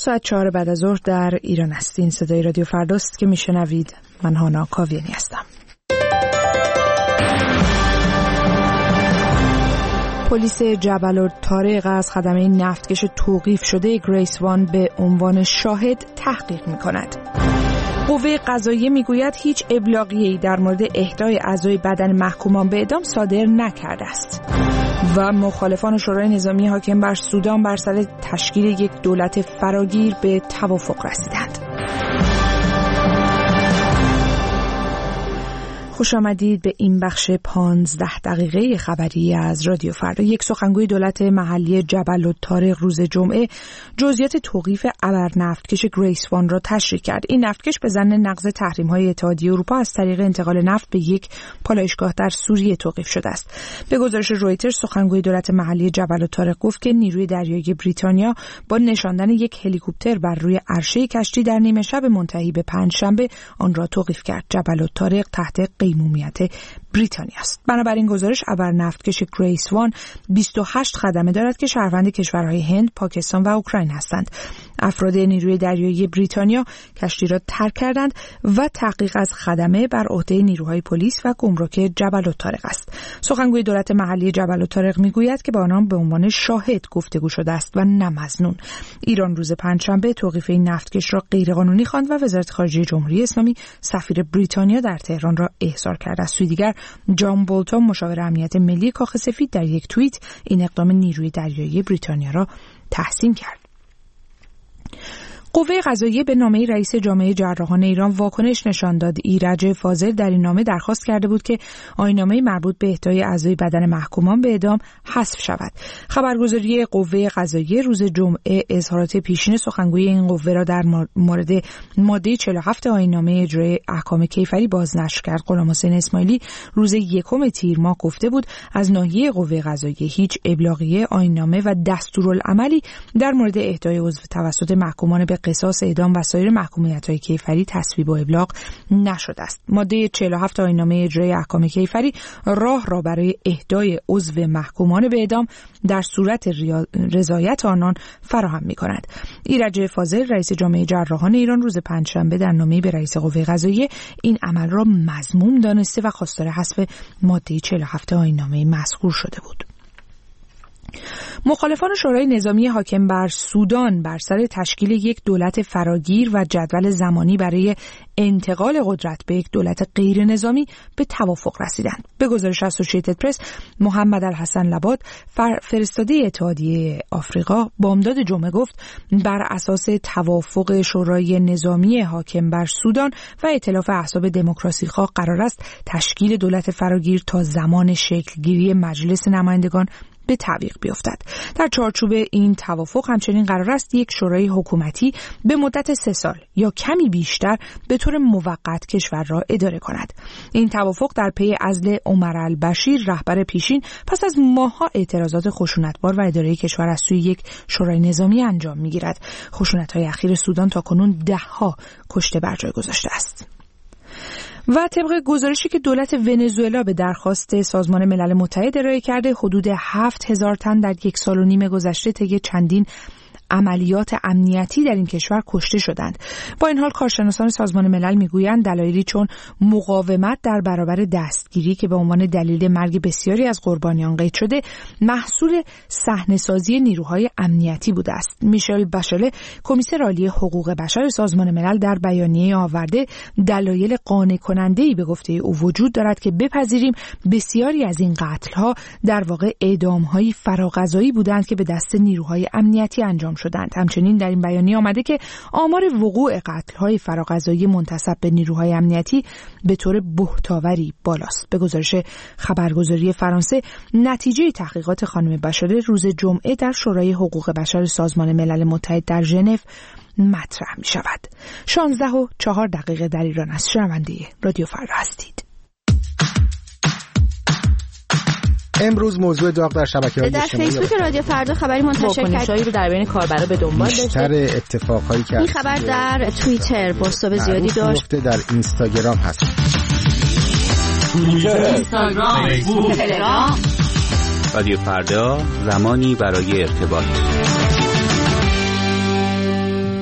ساعت 4 بعد از ظهر در ایران هستین. صدای رادیو فرداست که میشنوید. من هانا کاویانی هستم. پلیس جبل الطارق از خدمه نفتکش توقیف شده گریس وان به عنوان شاهد تحقیق می‌کند. قوه قضاییه میگوید هیچ ابلاغیه‌ای در مورد اهدای اعضای بدن محکومان به اعدام صادر نکرده است. و مخالفان شورای نظامی حاکم بر سودان بر سر تشکیل یک دولت فراگیر به توافق رسیدند. خوش آمدید به این بخش 15 دقیقه خبری از رادیو فردا. یک سخنگوی دولت محلی جبل الطارق روز جمعه جزئیات توقیف ابرنفتکش گریس وان را تشریح کرد. این نفتکش به ظن نقض تحریم‌های اتحادیه اروپا از طریق انتقال نفت به یک پالایشگاه در سوریه توقیف شده است. به گزارش رویترز سخنگوی دولت محلی جبل الطارق گفت که نیروی دریایی بریتانیا با نشاندن یک هلیکوپتر بر روی عرشه کشتی در نیمه شب منتهی به پنجشنبه آن را توقیف کرد. جبل الطارق تحت قیمومیت بریتانیا است. بنابراین گزارش ابرنفتکش گریس وان 28 خدمه دارد که شهروند کشورهای هند، پاکستان و اوکراین هستند. افراد نیروی دریایی بریتانیا کشتی را ترک کردند و تحقیق از خدمه بر عهده نیروهای پلیس و گمرک جبل الطارق است. سخنگوی دولت محلی جبل الطارق میگوید که با آنان به عنوان شاهد گفتگو شده است و نه مظنون. ایران روز پنجشنبه توقیف این نفتکش را غیرقانونی خواند و وزارت خارجه جمهوری اسلامی سفیر بریتانیا در تهران را احضار کرد. از سوی دیگر جان بولتون مشاور امنیت ملی کاخ سفید در یک توییت این اقدام نیروی دریایی بریتانیا را تحسین کرد. قوه قضاییه به نامه رئیس جامعه جراحان ایران واکنش نشان داد. ایرج فاضل در این نامه درخواست کرده بود که آیین‌نامه مربوط به اهدای اعضای بدن محکومان به اعدام حذف شود. خبرگزاری قوه قضاییه روز جمعه اظهارات پیشین سخنگوی این قوه را در مورد ماده 47 آیین‌نامه اجرای احکام کیفری بازنشر کرد. غلامحسین اسماعیلی روز 1 تیر ماه گفته بود از ناحیه قوه قضاییه هیچ ابلاغیه، آیین‌نامه و دستورالعملی در مورد اهدای عضو توسط محکومان به قصاص، اعدام و سایر محکومیت‌های کیفری تصویب و ابلاغ نشده است. ماده 47 آیین‌نامه اجرای احکام کیفری راه را برای اهدای عضو محکومان به اعدام در صورت رضایت آنان فراهم می‌کند. ایرج فاضل رئیس جامعه جراحان ایران روز پنجشنبه در نامه‌ای به رئیس قوه قضاییه این عمل را مذموم دانسته و خواستار حذف ماده 47 آیین‌نامه مذکور شده بود. مخالفان شورای نظامی حاکم بر سودان بر سر تشکیل یک دولت فراگیر و جدول زمانی برای انتقال قدرت به یک دولت غیر نظامی به توافق رسیدند. به گزارش اسوسییتد پرس، محمد الحسن لباد فرستاده اتحادیه آفریقا بامداد جمعه گفت بر اساس توافق شورای نظامی حاکم بر سودان و ائتلاف احزاب دموکراسی‌خواه قرار است تشکیل دولت فراگیر تا زمان شکلگیری مجلس نمایندگان به تعویق بیفتد. در چارچوب این توافق همچنین قرار است یک شورای حکومتی به مدت 3 سال یا کمی بیشتر به طور موقت کشور را اداره کند. این توافق در پی عزل عمر البشیر رهبر پیشین پس از ماه‌ها اعتراضات خشونتبار و اداره کشور از سوی یک شورای نظامی انجام می‌گیرد. خشونت‌های اخیر سودان تاکنون 10 کشته بر جای گذاشته است. و طبق گزارشی که دولت ونزوئلا به درخواست سازمان ملل متحد ارائه کرده، حدود 7000 تن در 1 سال و نیم گذشته طی چندین عملیات امنیتی در این کشور کشته شدند. با این حال کارشناسان سازمان ملل میگویند دلایلی چون مقاومت در برابر دستگیری که به عنوان دلیل مرگ بسیاری از قربانیان قید شده محصول صحنه‌سازی نیروهای امنیتی بوده است. میشل باشله، کمیسر عالی حقوق بشر سازمان ملل، در بیانیه آورده دلایل قانع کننده‌ای به گفته او وجود دارد که بپذیریم بسیاری از این قتل‌ها در واقع اعدام‌های فراغذایی بودند که به دست نیروهای امنیتی انجام شدند. همچنین در این بیانیه آمده که آمار وقوع قتل‌های فراغذایی منتسب به نیروهای امنیتی به طور بهتاوری بالاست. به گزارش خبرگزاری فرانسه، نتیجه تحقیقات خانم باشله روز جمعه در شورای حقوق بشر سازمان ملل متحد در ژنو مطرح می شود. 16:04 در ایران است. شنونده رادیو فردا هستید. امروز موضوع داغ در شبکه‌های اجتماعی در فیسبوک رادیو فردا خبری منتشر کرد رو در بین کاربرا به دنبال داشته. بیشتر اتفاقایی که این خبر در توییتر بازتاب زیادی داشت. در اینستاگرام هست. اینستاگرام، فیسبوک، تلگرام. رادیو فردا، زمانی برای ارتباط.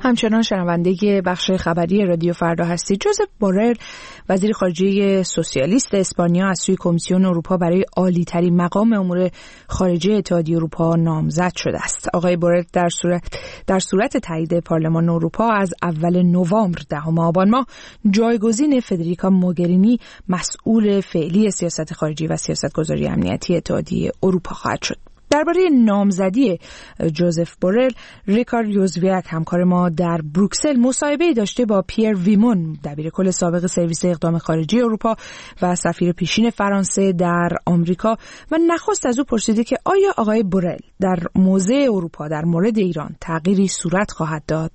همچنان شنونده بخش خبری رادیو فردا هستید. جوزف بورل وزیر خارجه سوسیالیست اسپانیا از سوی کمیسیون اروپا برای عالی‌ترین مقام امور خارجه اتحادیه اروپا نامزد شده است. آقای بورل در صورت تایید پارلمان اروپا از اول نوامبر 10 آبان ماه جایگزین فدریکا موگرینی مسئول فعلی سیاست خارجی و سیاستگذاری امنیتی اتحادیه اروپا خواهد شد. درباره نامزدی جوزف بورل، ریکارد یوزویک همکار ما در بروکسل مصاحبه‌ای داشته با پیر ویمون، دبیرکل سابق سرویس اقدام خارجی اروپا و سفیر پیشین فرانسه در آمریکا، و نخست از او پرسیده که آیا آقای بورل در موضع اروپا در مورد ایران تغییری صورت خواهد داد؟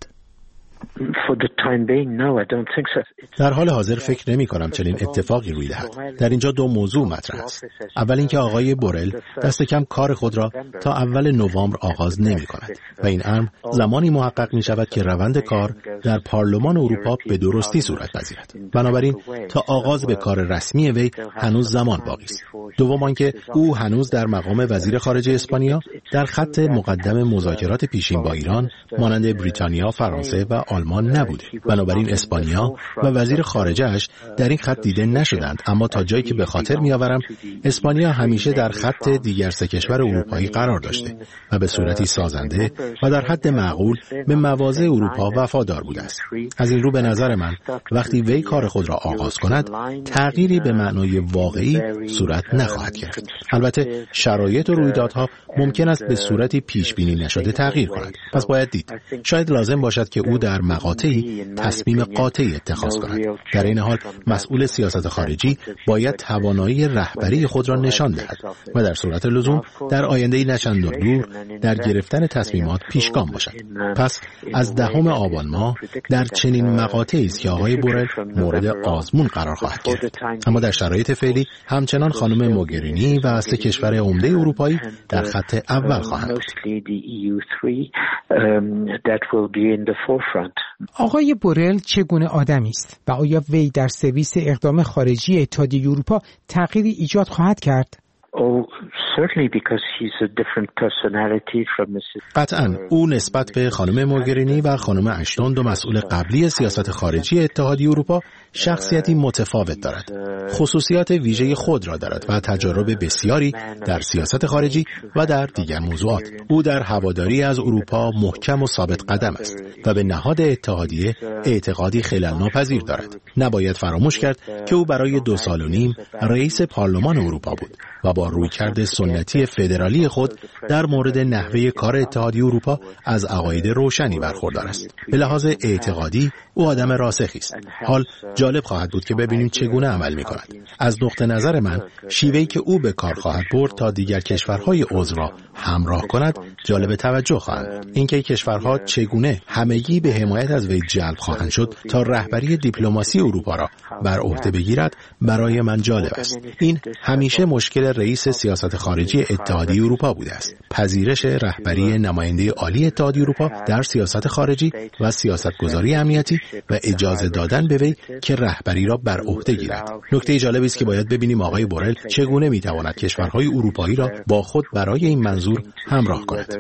در حال حاضر فکر نمی کنم چنین اتفاقی روی دهد. در اینجا دو موضوع مطرح است. اول اینکه آقای بورل دست کم کار خود را تا اول نوامبر آغاز نمی کند و این امر زمانی محقق می شود که روند کار در پارلمان اروپا به درستی صورت پذیرد. بنابراین تا آغاز به کار رسمی وی هنوز زمان باقی است. دوم آنکه او هنوز در مقام وزیر خارجه اسپانیا در خط مقدم مذاکرات پیشین با ایران مانند بریتانیا، فرانسه و آلمان نبوده. بنابراین اسپانیا و وزیر خارجه‌اش در این خط دیده نشدند، اما تا جایی که به خاطر می‌آورم اسپانیا همیشه در خط دیگر سه کشور اروپایی قرار داشته و به صورتی سازنده و در حد معقول به مواضع اروپا وفادار بوده است. از این رو به نظر من وقتی وی کار خود را آغاز کند تغییری به معنای واقعی صورت نخواهد گرفت. البته شرایط و رویدادها ممکن است به صورتی پیش بینی نشده تغییر کند. پس باید دید. شاید لازم باشد که او در مقاطعی تصمیم قاطعی اتخاذ کند. در این حال مسئول سیاست خارجی باید توانایی رهبری خود را نشان دهد و در صورت لزوم در آینده‌ای نه چندان دور در گرفتن تصمیمات پیشگام باشد. پس از 10 آبان ماه در چنین مقاطعی است که آقای بورل مورد آزمون قرار خواهد گرفت. اما در شرایط فعلی همچنان خانم موگرینی و اصل کشور عمده اروپایی در خط اول خواهند بود. آقای بورل چگونه آدمی است و آیا وی در سرویس اقدام خارجی اتحادیه اروپا تغییری ایجاد خواهد کرد؟ قطعاً او نسبت به خانم موگرینی و خانم اشتون دو مسئول قبلی سیاست خارجی اتحادیه اروپا شخصیتی متفاوت دارد. خصوصیات ویژه خود را دارد و تجارب بسیاری در سیاست خارجی و در دیگر موضوعات. او در هواداری از اروپا محکم و ثابت قدم است و به نهاد اتحادیه اعتقادی خلل‌ناپذیر دارد. نباید فراموش کرد که او برای 2 سال و نیم رئیس پارلمان اروپا بود و با رویکرد سنتی فدرالی خود در مورد نحوه کار اتحادیه اروپا از عقاید روشنی برخوردار است. به لحاظ اعتقادی او آدم راسخی است. حال جالب خواهد بود که ببینیم چگونه عمل می‌کند. از نقطه نظر من شیوهی که او به کار خواهد برد تا دیگر کشورهای عضو را همراه کند جالب توجه خواهد. اینکه کشورها چگونه همگی به حمایت از وی جلب خواهند شد تا رهبری دیپلماسی اروپا را بر عهده بگیرد برای من جالب است. این همیشه مشکل رئیس سیاست خارجی اتحادیه اروپا بوده است. پذیرش رهبری نماینده عالی اتحادیه اروپا در سیاست خارجی و سیاستگذاری امنیتی و اجازه دادن به وی که رهبری را بر عهده گیرد. نکته جالبی است که باید ببینیم آقای بورل چگونه میتواند کشورهای اروپایی را با خود برای این منظور همراه کند.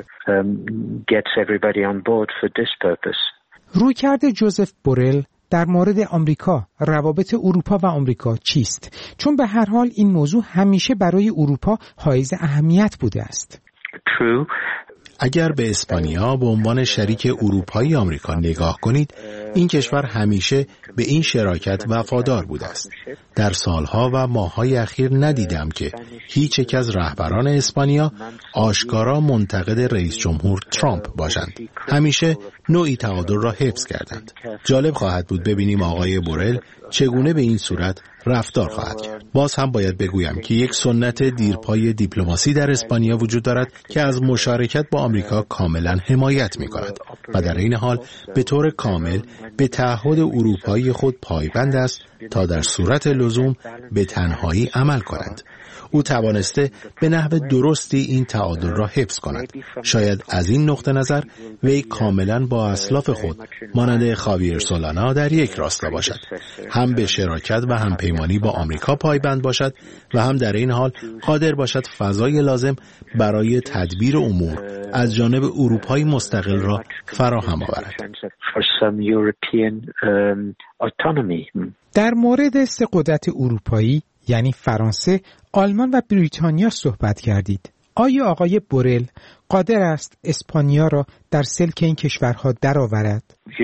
رویکرد جوزف بورل در مورد آمریکا، روابط اروپا و آمریکا چیست؟ چون به هر حال این موضوع همیشه برای اروپا حائز اهمیت بوده است. اگر به اسپانیا به عنوان شریک اروپایی آمریکا نگاه کنید، این کشور همیشه به این شراکت وفادار بوده است. در سالها و ماههای اخیر ندیدم که هیچ یک از رهبران اسپانیا آشکارا منتقد رئیس جمهور ترامپ باشند. همیشه نوعی تعادل را حفظ کردند. جالب خواهد بود ببینیم آقای بورل چگونه به این صورت رفتار خواهد کرد. باز هم باید بگویم که یک سنت دیرپای دیپلماسی در اسپانیا وجود دارد که از مشارکت با آمریکا کاملا حمایت می کند و در این حال به طور کامل به تعهد اروپایی خود پایبند است تا در صورت لزوم به تنهایی عمل کنند. او توانسته به نحو درستی این تعادل را حفظ کند. شاید از این نقطه نظر وی کاملا با اسلاف خود مانند خاویر سولانا در یک راستا باشد، هم به شراکت و همپیمانی با آمریکا پایبند باشد و هم در این حال قادر باشد فضای لازم برای تدبیر امور از جانب اروپای مستقل را فراهم آورد. در مورد سه قدرت اروپایی یعنی فرانسه، آلمان و بریتانیا صحبت کردید. آیا آقای بورل قادر است اسپانیا را در سلک این کشورها درآورد؟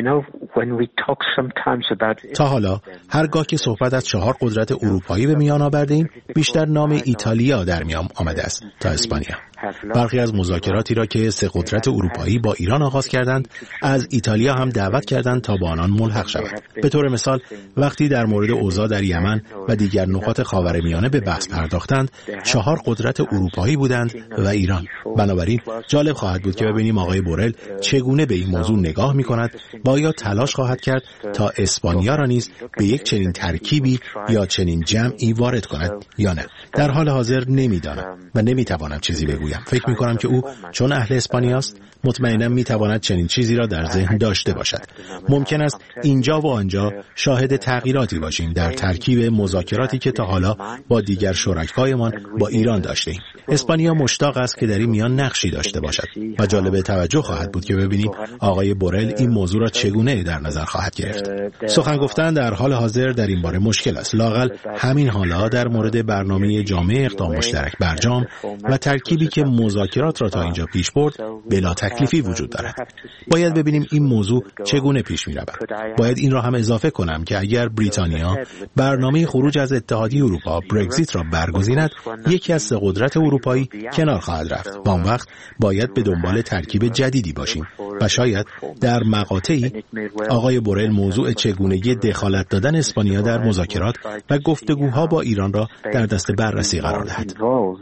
تا حالا هرگاه که صحبت از 4 قدرت اروپایی به میان آوردیم، بیشتر نام ایتالیا در میان آمده است تا اسپانیا. برخی از مذاکراتی را که 3 قدرت اروپایی با ایران آغاز کردند، از ایتالیا هم دعوت کردند تا با آنان ملحق شود. به طور مثال وقتی در مورد اوضاع در یمن و دیگر نقاط خاورمیانه به بحث پرداختند، 4 قدرت اروپایی بودند و ایران. بنابراین جالب خواهد بود که ببینیم آقای بورل چگونه به این موضوع نگاه می‌کند و آیا تلاش خواهد کرد تا اسپانیا را نیز به یک چنین ترکیبی یا چنین جمعی وارد کند یا نه. در حال حاضر نمی‌دانم و نمی‌توانم چیزی بگویم. فکر می‌کنم که او چون اهل اسپانیاست مطمئناً می‌تواند چنین چیزی را در ذهن داشته باشد. ممکن است اینجا و آنجا شاهد تغییراتی باشیم در ترکیب مذاکراتی که تا حالا با دیگر شرکایمان با ایران داشتیم. اسپانیا مشتاق است که در این میان نقشی داشته باشد و جالب توجه خواهد بود که ببینیم آقای بورل این موضوع را چگونه در نظر خواهد گرفت. سخن گفتن در حال حاضر در این باره مشکل است. لااقل همین حالا در مورد برنامه جامع اقدام مشترک برجام و ترکیبی که مذاکرات را تا اینجا پیش برد بلا تکلیفی وجود دارد. باید ببینیم این موضوع چگونه پیش می رود. باید این را هم اضافه کنم که اگر بریتانیا برنامه خروج از اتحادیه اروپا برگزیت را برگزیند، یکی از 3 قدرت اروپایی کنار خواهد رفت و آن وقت باید به دنبال ترکیب جدیدی باشیم و شاید در مقاطعی آقای بورل موضوع چگونگی دخالت دادن اسپانیا در مذاکرات و گفتگوها با ایران را در دست بررسی قرار دهد.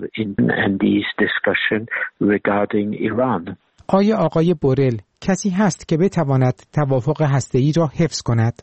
آیا آقای بورل کسی هست که بتواند توافق هسته‌ای را حفظ کند؟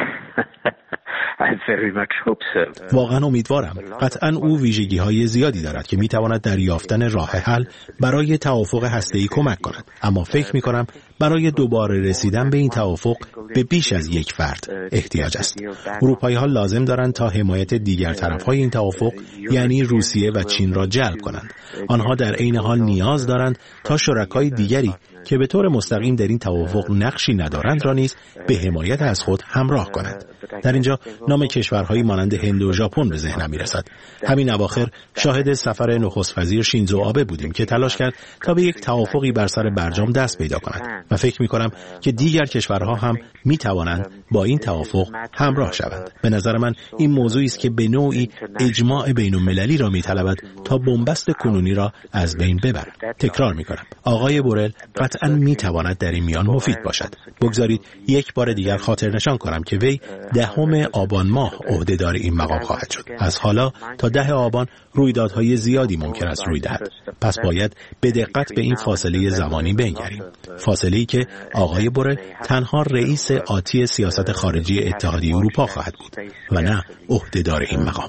واقعا امیدوارم. قطعا او ویژگی‌های زیادی دارد که می‌تواند در یافتن راه حل برای توافق هسته‌ای کمک کند، اما فکر می‌کنم برای دوباره رسیدن به این توافق به بیش از یک فرد احتیاج است. اروپایی‌ها لازم دارند تا حمایت دیگر طرف‌های این توافق یعنی روسیه و چین را جلب کنند. آنها در عین حال نیاز دارند تا شرکای دیگری که به طور مستقیم در این توافق نقشی ندارند را نیز به حمایت از خود همراه کنند. در اینجا نام کشورهایی مانند هند و ژاپن به ذهنم میرسد. همین اواخر شاهد سفر نخست وزیر شینزو آبه بودیم که تلاش کرد تا به یک توافقی بر سر برجام دست پیدا کند و فکر می‌کنم که دیگر کشورها هم می‌توانند با این توافق همراه شوند. به نظر من این موضوعی است که به نوعی اجماع بین‌المللی را می‌طلبد تا بنبست کنونی را از بین ببرد. تکرار می‌کنم آقای بورل قطعاً می‌تواند در این میان مفید باشد. بگذارید یک بار دیگر خاطر نشان کنم که وی 10 آبان ماه عهدهدار این مقام خواهد شد. از حالا تا 10 آبان رویدادهای زیادی ممکن است روی دهد. پس باید به دقت به این فاصله زمانی بنگریم. فاصله‌ای که آقای بورل تنها رئیس آتی سیاست خارجی اتحادیه اروپا خواهد بود و نه عهدهدار این مقام.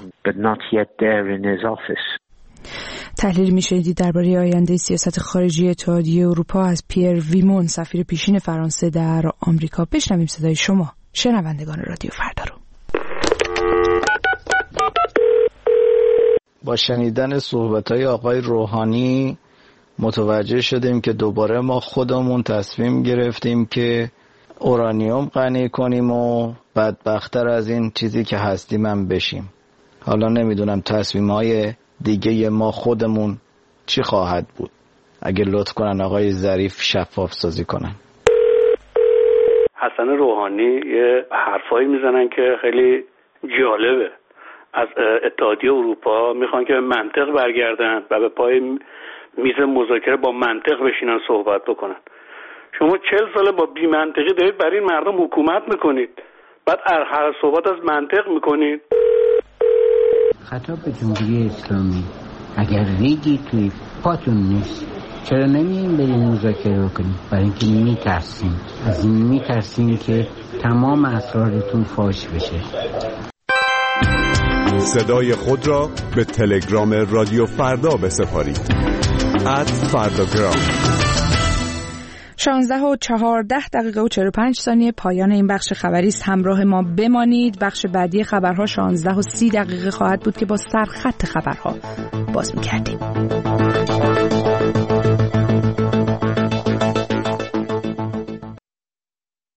تحلیل می‌شنیدید درباره آینده سیاست خارجی اتحادیه اروپا از پیر ویمون، سفیر پیشین فرانسه در آمریکا. بشنویم صدای شما شنوندگان رادیو فردا رو. با شنیدن صحبت‌های آقای روحانی متوجه شدیم که دوباره ما خودمون تصمیم گرفتیم که اورانیوم غنی کنیم و بدبخت‌تر از این چیزی که هستیم هم بشیم. حالا نمیدونم تصمیم‌های دیگه ما خودمون چی خواهد بود. اگه لطف کنن آقای ظریف شفاف سازی کنن. حسن روحانی یه حرفایی میزنن که خیلی جالبه. از اتحادیه اروپا میخوان که منطق برگردن و به پای میز مذاکره با منطق بشینن صحبت بکنن. شما 40 ساله با بی منطقی دارید برای این مردم حکومت میکنید، بعد هر صحبت از منطق میکنید. خطاب به جمهوری اسلامی، اگر ریگی توی پاتون نیست چرا نمیاییم بریم مذاکره کنیم؟ برای اینکه میترسیم، از این میترسیم که تمام اسرارتون فاش بشه. صدای خود را به تلگرام رادیو فردا بسپارید. @فرداگرام. 16:14 و پایان این بخش خبری است. همراه ما بمانید. بخش بعدی خبرها 16:30 خواهد بود که با سرخط خبرها باز می‌کردیم.